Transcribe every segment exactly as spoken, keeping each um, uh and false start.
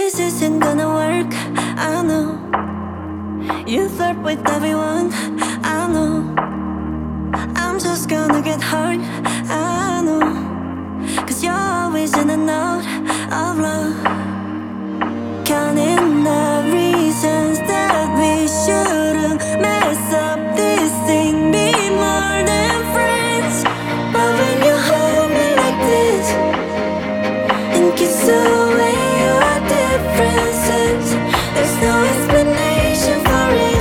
this isn't gonna work, I know. You flirt with everyone, I know. I'm just gonna get hurt, I know. Cause you're always in and out of love. Counting the reasons that we shouldn't mess up this thing, be more than friends. But when you hold me like this and kiss away your differences, there's no explanation for it.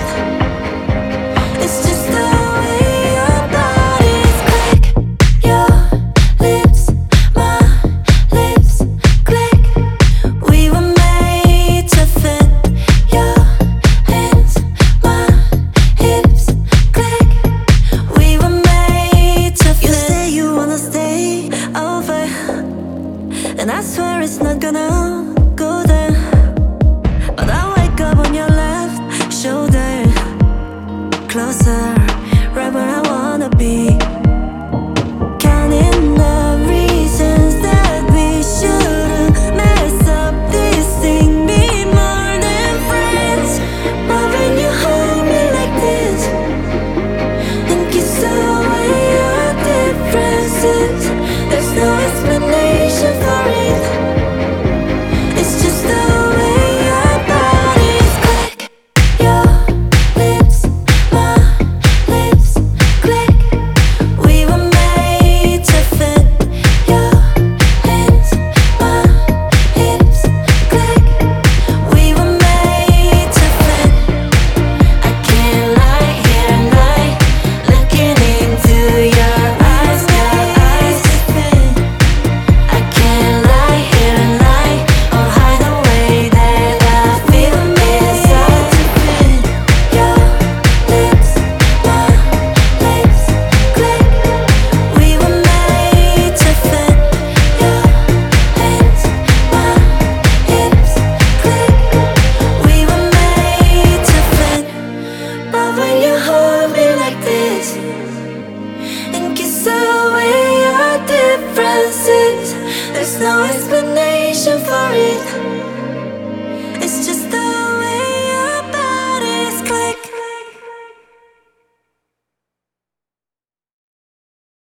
It's just the way your bodies click. Your lips, my lips click. We were made to fit. Your hands, my hips click. We were made to fit. You say you wanna stay over, and I swear it's not gonna go there. But I wake up on your left shoulder, closer, right where I wanna be. Counting the reasons that we shouldn't mess up this thing, be more than friends. But when you hold me like this and kiss away your differences, there's no explanation for it. It's just the way your bodies click. Your lips, my lips click. We were made to fit. Your hands, my hips click. We were made to fit. I can't lie here at night, looking into your eyes, your eyes to fit. I can't lie here at night or hide the way that I feel inside to fit. Your lips, my lips click. We were made to fit. Your hands, my hips click. We were made to fit. But when you hold me like this and kiss away your differences, there's no explanation for it.